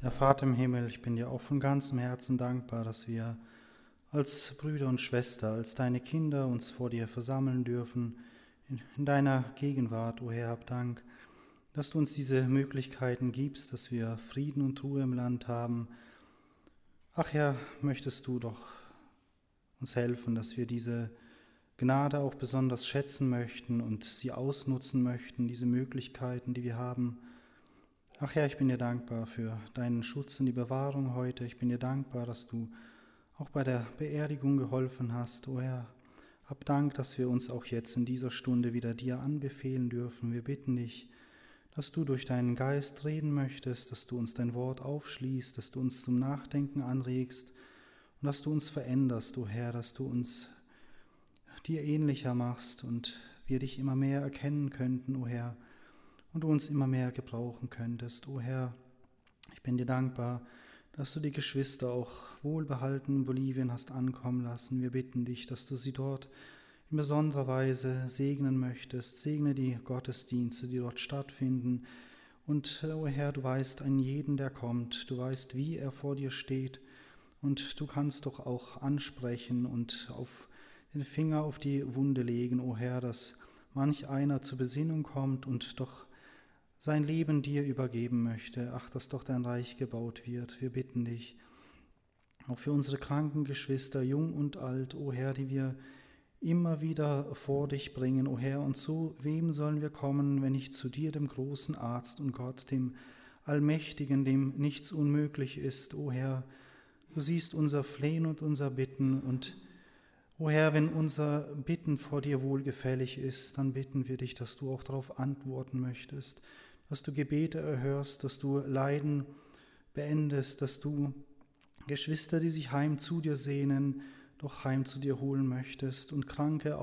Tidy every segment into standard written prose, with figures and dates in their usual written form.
Herr Vater im Himmel, ich bin dir auch von ganzem Herzen dankbar, dass wir als Brüder und Schwester, als deine Kinder uns vor dir versammeln dürfen, in deiner Gegenwart, o Herr, hab Dank, dass du uns diese Möglichkeiten gibst, dass wir Frieden und Ruhe im Land haben. Ach Herr, möchtest du doch uns helfen, dass wir diese Gnade auch besonders schätzen möchten und sie ausnutzen möchten, diese Möglichkeiten, die wir haben. Ach Herr, ich bin dir dankbar für deinen Schutz und die Bewahrung heute. Ich bin dir dankbar, dass du auch bei der Beerdigung geholfen hast. O Herr, hab Dank, dass wir uns auch jetzt in dieser Stunde wieder dir anbefehlen dürfen. Wir bitten dich, dass du durch deinen Geist reden möchtest, dass du uns dein Wort aufschließt, dass du uns zum Nachdenken anregst und dass du uns veränderst, o Herr, dass du uns dir ähnlicher machst und wir dich immer mehr erkennen könnten, o Herr, und du uns immer mehr gebrauchen könntest. O Herr, ich bin dir dankbar, dass du die Geschwister auch wohlbehalten in Bolivien hast ankommen lassen. Wir bitten dich, dass du sie dort in besonderer Weise segnen möchtest. Segne die Gottesdienste, die dort stattfinden. Und, o Herr, du weißt einen jeden, der kommt. Du weißt, wie er vor dir steht. Und du kannst doch auch ansprechen und auf den Finger auf die Wunde legen, o Herr, dass manch einer zur Besinnung kommt und doch sein Leben dir übergeben möchte. Ach, dass doch dein Reich gebaut wird. Wir bitten dich, auch für unsere kranken Geschwister, jung und alt, o Herr, die wir immer wieder vor dich bringen, o Herr. Und zu wem sollen wir kommen, wenn nicht zu dir, dem großen Arzt und Gott, dem Allmächtigen, dem nichts unmöglich ist, o Herr. Du siehst unser Flehen und unser Bitten und o Herr, wenn unser Bitten vor dir wohlgefällig ist, dann bitten wir dich, dass du auch darauf antworten möchtest, dass du Gebete erhörst, dass du Leiden beendest, dass du Geschwister, die sich heim zu dir sehnen, doch heim zu dir holen möchtest und Kranke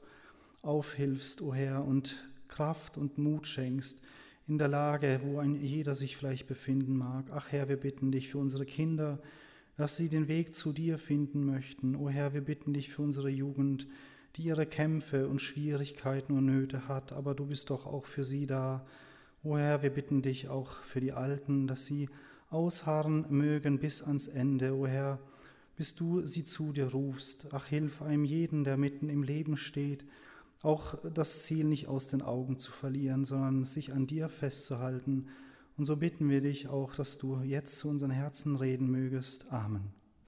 aufhilfst, o Herr, und Kraft und Mut schenkst in der Lage, wo ein jeder sich vielleicht befinden mag. Ach Herr, wir bitten dich für unsere Kinder, dass sie den Weg zu dir finden möchten. O Herr, wir bitten dich für unsere Jugend, die ihre Kämpfe und Schwierigkeiten und Nöte hat, aber du bist doch auch für sie da. O Herr, wir bitten dich auch für die Alten, dass sie ausharren mögen bis ans Ende. O Herr, bis du sie zu dir rufst. Ach, hilf einem jeden, der mitten im Leben steht, auch das Ziel nicht aus den Augen zu verlieren, sondern sich an dir festzuhalten. Und so bitten wir dich auch, dass du jetzt zu unseren Herzen reden mögest. Amen.